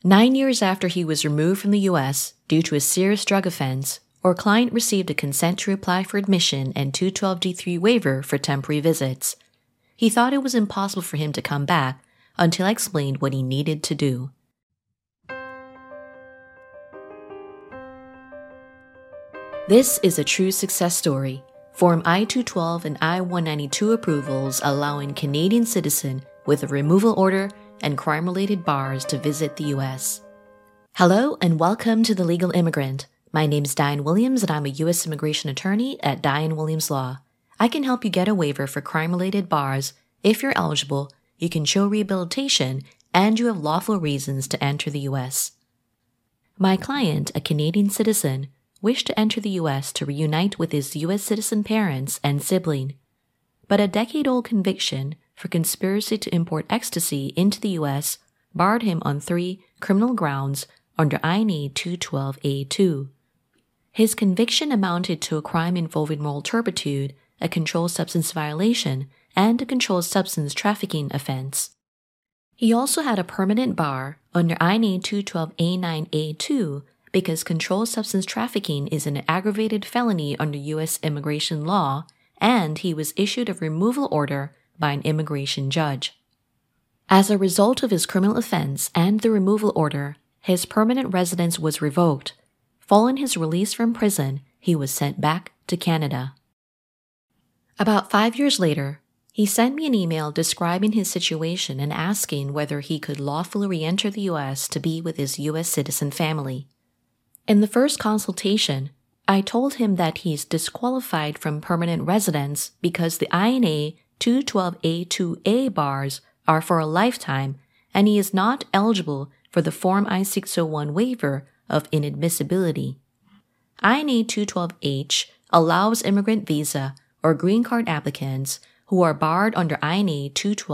9 years after he was removed from the U.S. due to a serious drug offense, our client received a consent to apply for admission and 212(d)(3) waiver for temporary visits. He thought it was impossible for him to come back until I explained what he needed to do. This is a true success story. Form I-212 and I-192 approvals allowing Canadian citizen with a removal order and crime-related bars to visit the U.S. Hello and welcome to The Legal Immigrant. My name is Diane Williams and I'm a U.S. immigration attorney at Diane Williams Law. I can help you get a waiver for crime-related bars. If you're eligible, you can show rehabilitation and you have lawful reasons to enter the U.S. My client, a Canadian citizen, wished to enter the U.S. to reunite with his U.S. citizen parents and sibling. But a decade-old conviction for conspiracy to import ecstasy into the U.S. barred him on 3 criminal grounds under INA 212A2. His conviction amounted to a crime involving moral turpitude, a controlled substance violation, and a controlled substance trafficking offense. He also had a permanent bar under INA 212A9A2 because controlled substance trafficking is an aggravated felony under U.S. immigration law, and he was issued a removal order by an immigration judge. As a result of his criminal offense and the removal order, his permanent residence was revoked. Following his release from prison, he was sent back to Canada. About 5 years later, he sent me an email describing his situation and asking whether he could lawfully re-enter the U.S. to be with his U.S. citizen family. In the first consultation, I told him that he's disqualified from permanent residence because the INA 212A2A bars are for a lifetime and he is not eligible for the Form I-601 waiver of inadmissibility. INA 212H allows immigrant visa or green card applicants who are barred under INA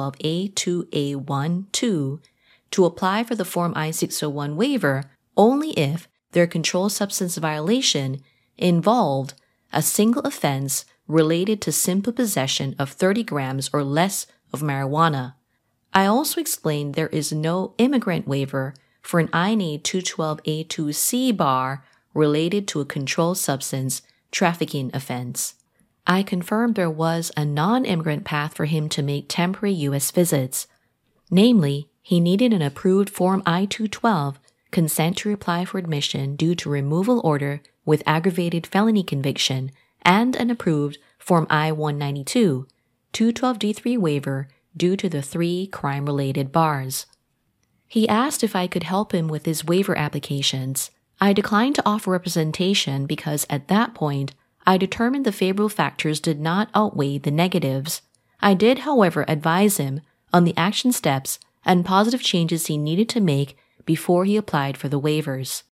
212A2A1-2 to apply for the Form I-601 waiver only if their controlled substance violation involved a single offense related to simple possession of 30 grams or less of marijuana. I also explained there is no immigrant waiver for an INA 212A2C bar related to a controlled substance trafficking offense. I confirmed there was a non-immigrant path for him to make temporary U.S. visits. Namely, he needed an approved Form I-212 consent to apply for admission due to removal order with aggravated felony conviction and an approved Form I-192, 212(d)(3) waiver due to the 3 crime-related bars. He asked if I could help him with his waiver applications. I declined to offer representation because at that point, I determined the favorable factors did not outweigh the negatives. I did, however, advise him on the action steps and positive changes he needed to make before he applied for the waivers.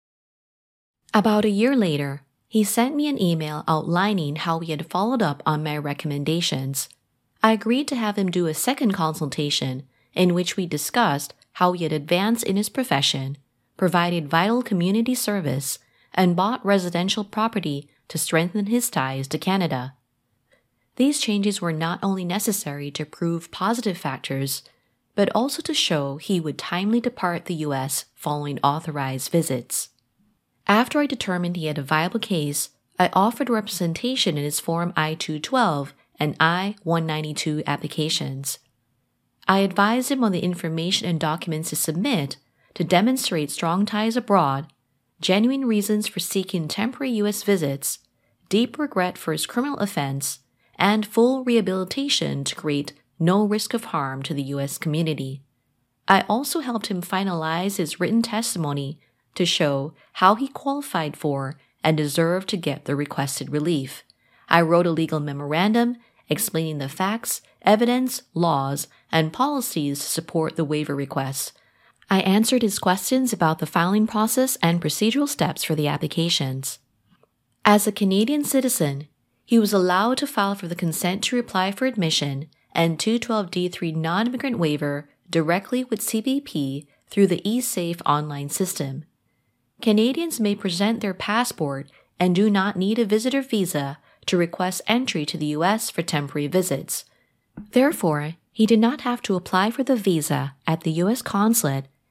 About a year later, he sent me an email outlining how he had followed up on my recommendations. I agreed to have him do a second consultation in which we discussed how he had advanced in his profession, provided vital community service, and bought residential property to strengthen his ties to Canada. These changes were not only necessary to prove positive factors, but also to show he would timely depart the U.S. following authorized visits. After I determined he had a viable case, I offered representation in his Form I-212 and I-192 applications. I advised him on the information and documents to submit to demonstrate strong ties abroad, genuine reasons for seeking temporary U.S. visits, deep regret for his criminal offense, and full rehabilitation to create no risk of harm to the U.S. community. I also helped him finalize his written testimony to show how he qualified for and deserved to get the requested relief. I wrote a legal memorandum explaining the facts, evidence, laws, and policies to support the waiver request. I answered his questions about the filing process and procedural steps for the applications. As a Canadian citizen, he was allowed to file for the consent to apply for admission and 212(d)(3) non-immigrant waiver directly with CBP through the eSafe online system. Canadians may present their passport and do not need a visitor visa to request entry to the U.S. for temporary visits. Therefore, he did not have to apply for the visa at the U.S. consulate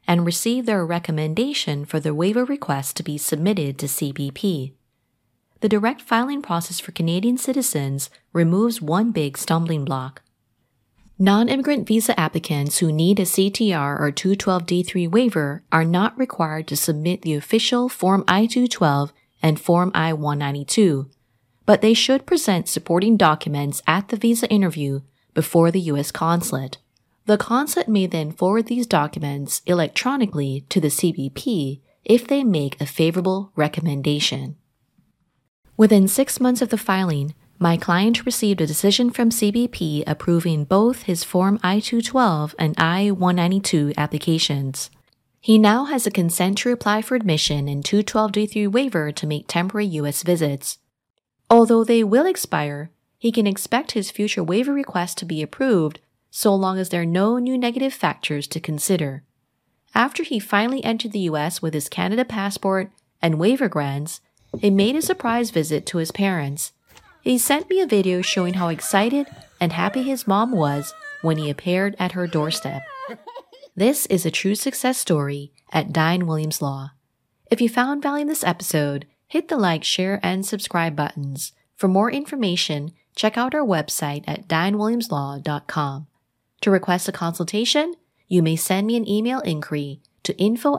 and receive their recommendation for the waiver request to be submitted to CBP. The direct filing process for Canadian citizens removes one big stumbling block. Non-immigrant visa applicants who need a CTR or 212D3 waiver are not required to submit the official Form I-212 and Form I-192, but they should present supporting documents at the visa interview before the U.S. consulate. The consulate may then forward these documents electronically to the CBP if they make a favorable recommendation. Within 6 months of the filing, my client received a decision from CBP approving both his Form I-212 and I-192 applications. He now has a consent to apply for admission and 212D3 waiver to make temporary U.S. visits. Although they will expire, he can expect his future waiver request to be approved so long as there are no new negative factors to consider. After he finally entered the U.S. with his Canada passport and waiver grants, he made a surprise visit to his parents. He sent me a video showing how excited and happy his mom was when he appeared at her doorstep. This is a true success story at Diane Williams Law. If you found value in this episode, hit the like, share, and subscribe buttons. For more information, check out our website at dianewilliamslaw.com. To request a consultation, you may send me an email inquiry to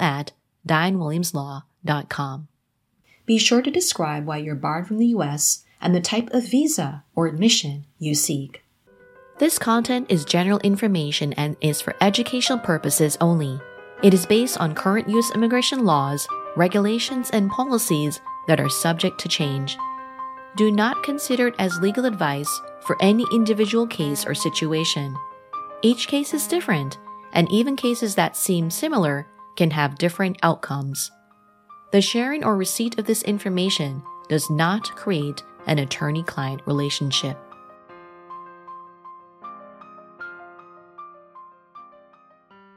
info@dianewilliamslaw.com. Be sure to describe why you're barred from the U.S. and the type of visa or admission you seek. This content is general information and is for educational purposes only. It is based on current U.S. immigration laws, regulations, and policies that are subject to change. Do not consider it as legal advice for any individual case or situation. Each case is different, and even cases that seem similar can have different outcomes. The sharing or receipt of this information does not create an attorney-client relationship.